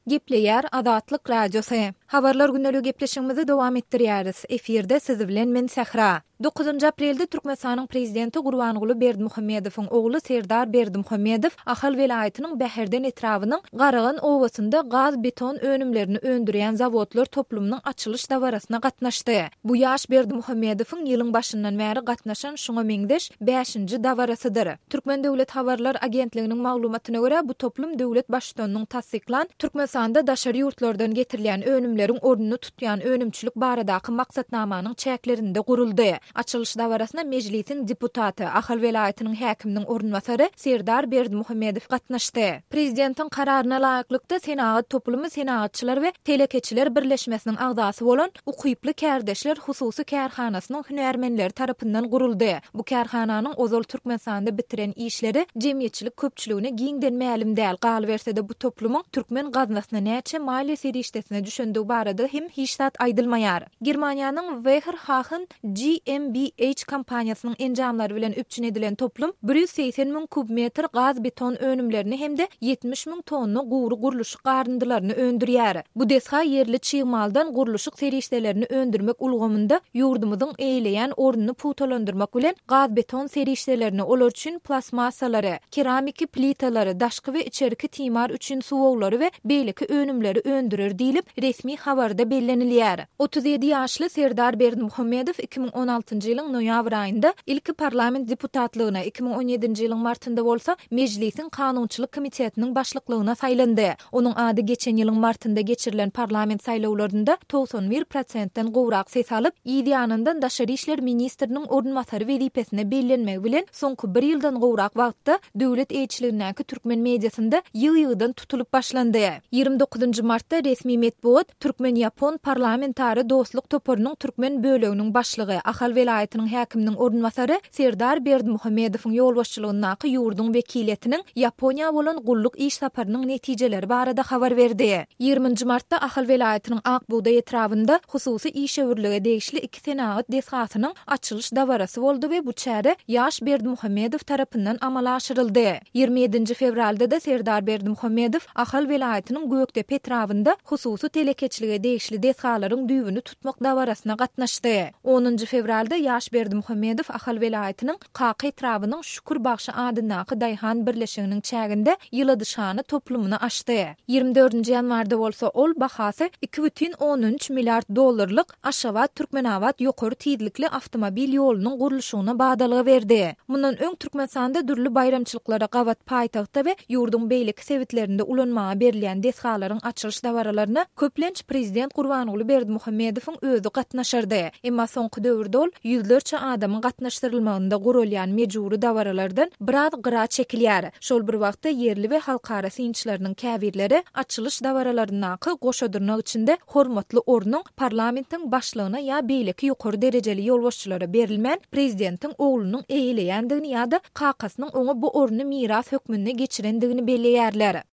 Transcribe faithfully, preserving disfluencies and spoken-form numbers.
Gepleýär Azatlyk Radiosy. Habarlar günnälik gepleşigimizi dowam etdirýäris. Eferde siz bilen men Sahra. dokuzunçy aprelde Türkmenistanyň prezidenti Gurbanuly Berdimuhammedowyň ogly Serdar Berdimuhammedow Ahal welaýatynyň Bäherden etrawynyň Garagan owasynda gaz beton önümlerini öndürýän zawodlar toplumynyň açylyş dawarasyna gatnaşdy. Bu ýaş Berdimuhammedowyň ýylyň başyndan bäri gatnaşan şoňa meňdeş beşinji dawarasydyr. Türkmen Döwlet Habarlar Agentliginiň maglumatyna görä bu toplum döwlet başçylygynyň tasdiklan Türkmenistanda daşary ýurtlardan getirilýän önümleriň ornuny tutýan önümçilik baradaky maksatnamanyň çäklerinde guruldy. Açylyş dawarasynda mejlisiň deputaty Ahal welaýatynyň häkiminiň ornwasary Serdar Berdimuhammedow gatnaşdy. Prezidentiň kararyna laýyklykda Senat toplumy senatçylar we telekeçiler birleşmesiniň agdasy bolan Ukyply kärdeşler hususy kärhanasynyň hünärmenleri tarapyndan guruldy. Bu kärhananyň ozal Türkmenistanda bitiren işleri jemgyýetçilik köpçüligine giňden mälim däl. Galyberse-de bu toplumyň türkmen gaznasyna näçe maliýe serişdesine düşendiği barada hem hiç zat aýdylmaýar. Germaniýanyň Wehrhachen G M B H kampaniýasynyň enjamlary bilen üpçün edilen toplum bir ýüz seksen miň kubmetr gaz beton önümlerini hem de yetmiş miň tonna gowru guruluşyk garyndylaryny öndürýär. Bu desha yerli çyýmaldan guruluşyk serişdelerini öndürmek ulgamynda ýurdumyzyň eýleýän ornuny putalandyrmak bilen gaz beton serişdelerini olar üçin plasmasalary, keramiki plitalary, daşky we içeriki timar üçin suwuglary we beýleki önümleri öndürer diýilip resmi habarda bellenilýär. otuz ýedi ýaşly Serdar Berdimuhammedow iki miň on altyncy ýylyň noýabr aýynda ilki parlament deputatlygyna, iki miň on ýedinji ýylyň martynda bolsa mejlisiň kanunçylyk komitetiniň başlyklygyna saýlandy. Onuň ady geçen ýylyň martynda geçirilen parlament saýlawlarynda doksan bir prosentden gowrak ses alyp, ýa-da daşary işler ministriniň ornwasary wezipesine bellenmek bilen soňky bir ýyldan gowrak wagtda döwlet elçiligindäki türkmen mediasynda ýygy-ýygydan tutulup başlandy. ýygrimi dokuzunçy martda resmi metbuat Türkmen-Ýapon parlamentary dostluk toporunyň türkmen böleginiň başlygy Ahal welaýatynyň häkiminiň ornwasary Serdar Berdimuhammedowyň ýolbaşçylygyndaky ýurdun wekiliýetiniň Ýaponiýa bolan gulluk iş saparynyň netijeleri barada habar berdi. ýygrimiňji martda Ahal welaýatynyň Akbuğda etrawynda hususy iş öwürlige degişli iki senat deshasynyň açylyş dawarasy boldy we bu çäre ýaş Berdimuhammedow tarapyndan amala aşyryldy. ýygrimi ýedinji fevralda da Serdar Berdimuhammedow Ahal welaýatynyň Gökdep etrawynda hususy telekeçilige degişli deshalaryň düýbüni tutmak dawarasyna gatnaşdy. onunçy fevralda ýaş Berdimuhammedow Ahal welaýatynyň Kaka etrawynyň Şükür Bagşy adyndaky Daýhan birleşiginiň çäginde ýyladyşany toplumuna açdy. ýygrimi dördünçi ýanwarda bolsa ol bahasy iki бүтүn on üç milliard dollarlyk Aşgabat Türkmenawat ýokary tiýdlikli awtomobil ýolunyň guruluşyna badalygy berdi. Mundan öň Türkmenistanda dürli bayramçylyklara gawat paýtagtda we ýurdun beýleki sebitlerinde ulanmaga berilýän deshalaryň açylyş dawaralaryna köplenç prezident Gurbanuly Berdimuhammedowyň özü gatnaşardy. Emma soňky döwürde ol ýüzlerçe adamyň gatnaşdyrylmagynda gurulýan mejburi dawaralardan biraz gyra çekilýär. Şol bir wagtda yerli we halkara synçylarynyň käbirleri açylyş dawaralaryna goşadyrnak içinde hormatly ornuň parlamentiň başlygyna ýa beýleki ýokary derejeli ýolbaşçylara berilmän prezidentiň oglunyň eýleýändigini ýa-da kakasynyň oňa bu ornuny miras hökmüne geçirendigini belleýärler.